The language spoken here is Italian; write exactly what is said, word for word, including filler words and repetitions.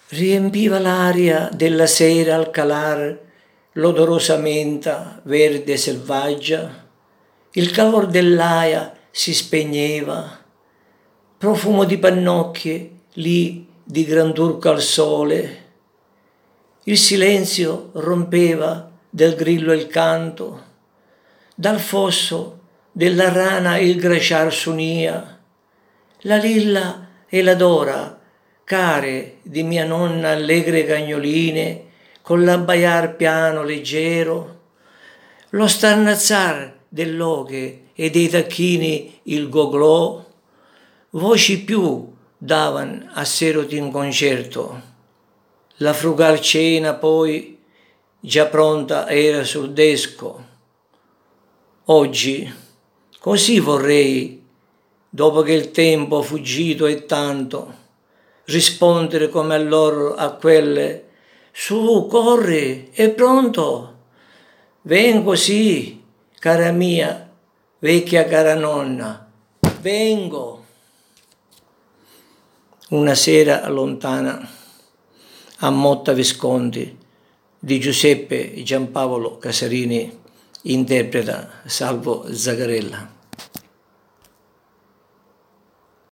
Riempiva l'aria della sera al calar l'odorosa menta verde selvaggia, il calor dell'aia si spegneva, profumo di pannocchie lì di gran turco al sole, il silenzio rompeva del grillo il canto, dal fosso della rana il graciar s'unia, la lilla e la dora, care di mia nonna allegre cagnoline, con l'abbaiar piano leggero, lo starnazzar dell'oche e dei tacchini il goglò, voci più davan a seroti in concerto. La frugal cena poi già pronta era sul desco. Oggi così vorrei, dopo che il tempo fuggito è tanto, rispondere come allora a quelle: su, corri, è pronto. Vengo sì, cara mia, vecchia cara nonna, vengo. Una sera lontana, a Motta Visconti, di Giuseppe Giampaolo Casarini, interpreta Salvo Zagarella.